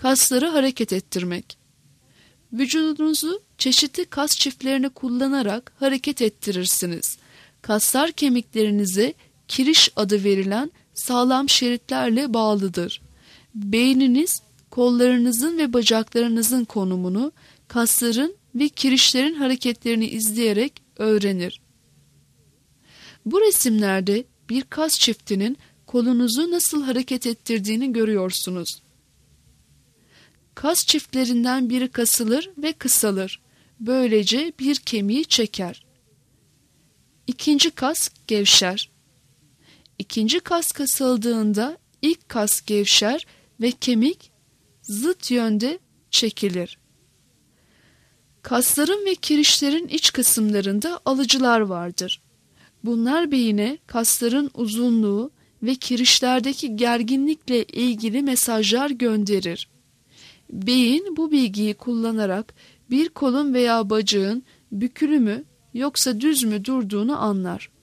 kasları hareket ettirmek. Vücudunuzu çeşitli kas çiftlerini kullanarak hareket ettirirsiniz. Kaslar kemiklerinize kiriş adı verilen sağlam şeritlerle bağlıdır. Beyniniz kollarınızın ve bacaklarınızın konumunu, kasların ve kirişlerin hareketlerini izleyerek öğrenir. Bu resimlerde bir kas çiftinin kolunuzu nasıl hareket ettirdiğini görüyorsunuz. Kas çiftlerinden biri kasılır ve kısalır. Böylece bir kemiği çeker. İkinci kas gevşer. İkinci kas kasıldığında ilk kas gevşer ve kemik zıt yönde çekilir. Kasların ve kirişlerin iç kısımlarında alıcılar vardır. Bunlar beyine kasların uzunluğu ve kirişlerdeki gerginlikle ilgili mesajlar gönderir. Beyin bu bilgiyi kullanarak bir kolun veya bacağın bükülü mü yoksa düz mü durduğunu anlar.